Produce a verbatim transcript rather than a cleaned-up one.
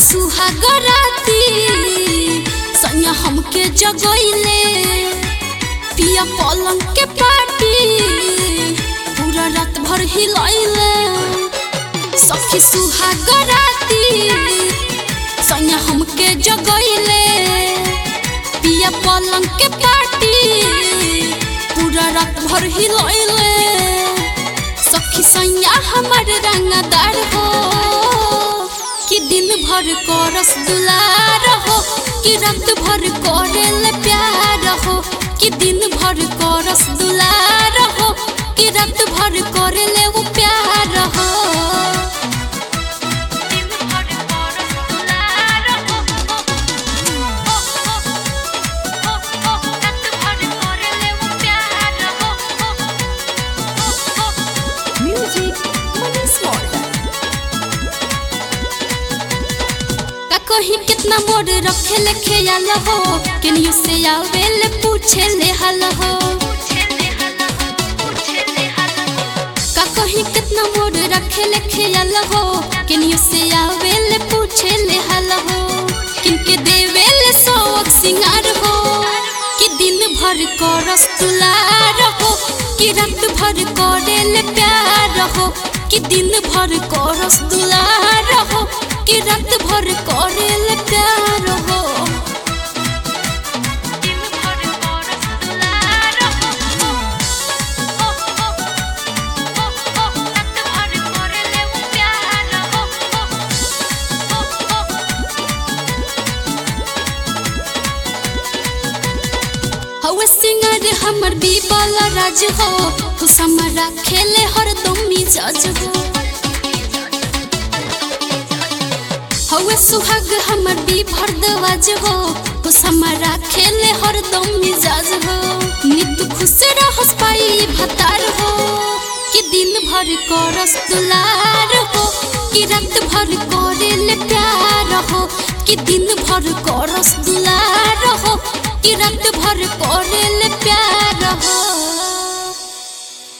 सुहाग राती सैया हमके जगइले पिया पलंग के पाटी पूरा रात भर हिलैले। सखी सुहाग राती सैया हमके जगइले पिया पलंग के पाटी पूरा रात भर हिलैले। सखी सैया हमर रंगदार हो कि दिन भर करस दुलार हो कि रात भर करेले प्यार हो कि दिन भर करस दुलार हो कि रात भर करेले वो प्यार हो। कहीं कितना मोड़ रखे ले ख्याल हो केनियो से आवेल पूछे ले हाल हो। का कहीं कितना मोड़ रखे ले ख्याल हो केनियो से आवेल पूछे ले हाल हो। किनके देवेल सोक सिंगार हो कि दिन भर करस दुलार हो कि रात भर करेले प्यार हो कि दिन भर करस दुलार हो कि रात भर करेले प्यार हो। हवे सिंगर हमर बीबल राज हो खुश हमरा खेले हरदम मिजाज हो। हवे सुहाग हमर भी भरदवाज हो खुश हमारा खेले हरदम मिजाज हो। नित खुश रहस पाई भतार हो कि दिन भर करस दुलार हो कि रात भर करेले प्यार हो कि दिन भर करस दुलार हो कि रात भर करेले प्यार हो।